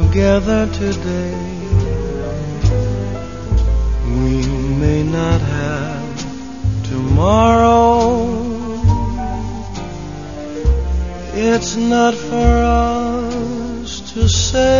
together today. We may not have tomorrow. It's not for us to say.